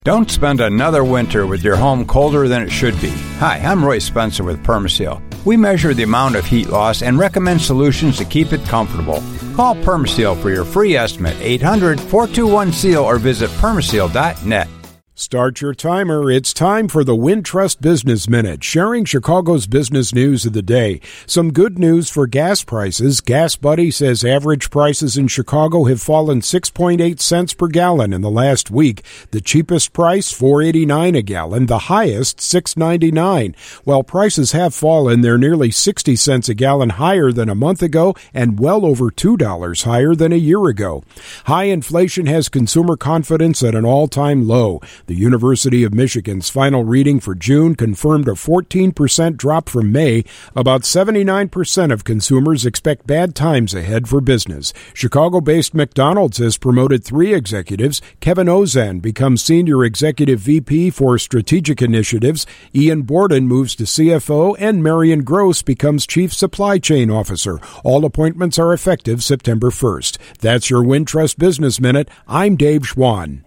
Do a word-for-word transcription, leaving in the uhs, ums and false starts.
Don't spend another winter with your home colder than it should be. Hi, I'm Roy Spencer with Permaseal. We measure the amount of heat loss and recommend solutions to keep it comfortable. Call Permaseal for your free estimate, eight hundred, four two one, S E A L, or visit permaseal dot net. Start your timer. It's time for the Wintrust Business Minute, sharing Chicago's business news of the day. Some good news for gas prices. Gas Buddy says average prices in Chicago have fallen six point eight cents per gallon in the last week. The cheapest price, four dollars and eighty-nine cents a gallon. The highest, six dollars and ninety-nine cents. While prices have fallen, they're nearly sixty cents a gallon higher than a month ago and well over two dollars higher than a year ago. High inflation has consumer confidence at an all-time low. The University of Michigan's final reading for June confirmed a fourteen percent drop from May. About seventy-nine percent of consumers expect bad times ahead for business. Chicago-based McDonald's has promoted three executives. Kevin Ozan becomes Senior Executive V P for Strategic Initiatives. Ian Borden moves to C F O, and Marion Gross becomes Chief Supply Chain Officer. All appointments are effective September first. That's your Wintrust Business Minute. I'm Dave Schwann.